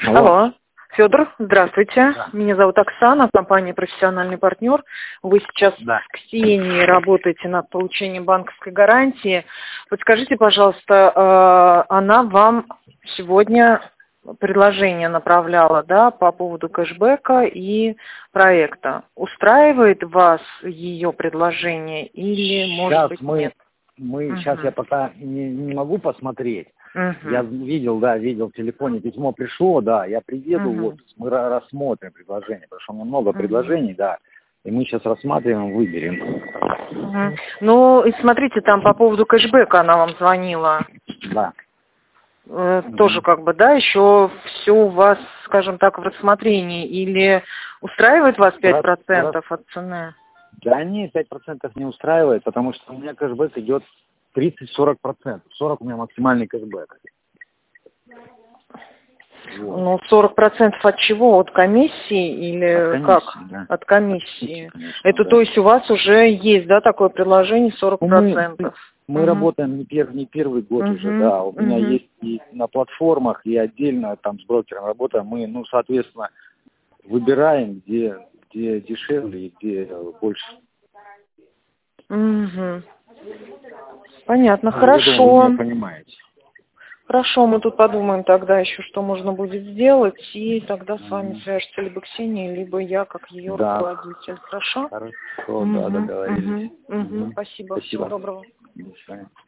Алло. Алло, Федор, здравствуйте. Да. Меня зовут Оксана, компания «Профессиональный партнер». Вы сейчас Да. с Ксенией работаете над получением банковской гарантии. Подскажите, пожалуйста, она вам сегодня предложение направляла, да, по поводу кэшбэка и проекта. Устраивает вас ее предложение или, может быть, нет? Сейчас я пока не могу посмотреть. Мгм. Я видел в телефоне письмо пришло, да, я приеду, Мгм. вот, мы рассмотрим предложение, потому что у меня много Мгм. предложений, да, и мы сейчас рассматриваем, выберем. Мгм. Ну, и смотрите, там по поводу кэшбэка она вам звонила. Да. Тоже как бы, да, еще все у вас, скажем так, в рассмотрении. Или устраивает вас 5% от цены? Да не, 5% не устраивает, потому что у меня кэшбэк идет 30-40%. 40 у меня максимальный кэшбэк. Вот. Ну, 40% от чего? От комиссии или От комиссии, как? да. От комиссии. Конечно, Это да. то есть у вас уже есть, да, такое предложение 40%? Мы работаем не первый год уже, да. У меня есть и на платформах, и отдельно там с брокером работаем. Мы, соответственно, выбираем, где дешевле и где больше. Угу. Понятно, Я думаю, вы хорошо. меня понимаете. Хорошо, мы тут подумаем тогда еще, что можно будет сделать, и тогда с вами свяжется либо Ксения, либо я, как ее Да. руководитель. Хорошо? Хорошо, да, договорились. Спасибо. Всего Спасибо. доброго. До свидания.